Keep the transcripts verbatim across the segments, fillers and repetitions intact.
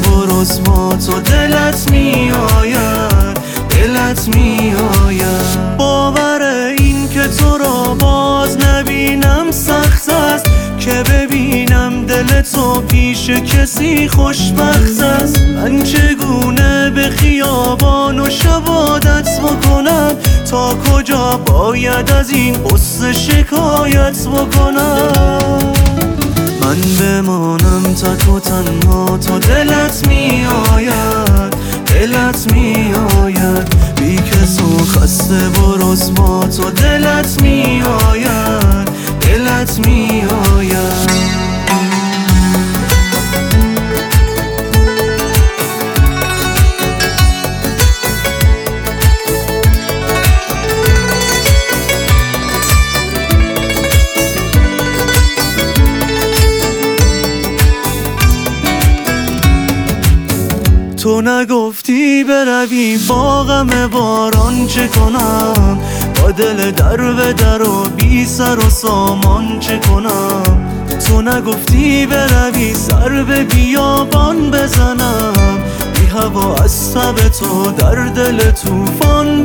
و رسوا تو دلت می آید، دلت می آید. باور این که تو را باز نبینم سخت است، که ببینم دل تو پیش کسی خوشبخت است. من چگونه به خیابان و شب عادت بکنم، تا کجا باید از این غصه شکایت بکنم. من بمانم تک و تنها تو دلت می آید، دلت می آید. بی کس و خسته و رسوا تو دلت می آید، دلت می آید. تو نگفتی بروی با غم باران چه کنم، با دل در به در و بی سر و سامان چه کنم. تو نگفتی بروی سر به بیابان بزنم، بی هوا از تب تو در دل طوفان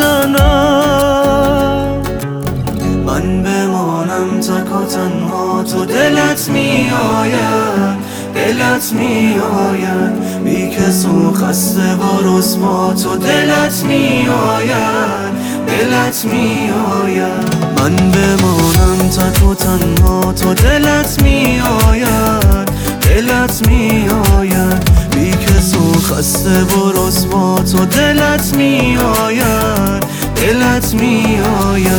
بزنم. من بمانم تک و تنها تو دلت می آید، دلت می آید. بی کس و خسته و رسوا تو دلت می آید، دلت می آید. من بمانم تک و تنها تو دلت می آید، دلت می آید. بی کس و خسته و رسوا تو دلت می آید، دلت می آید.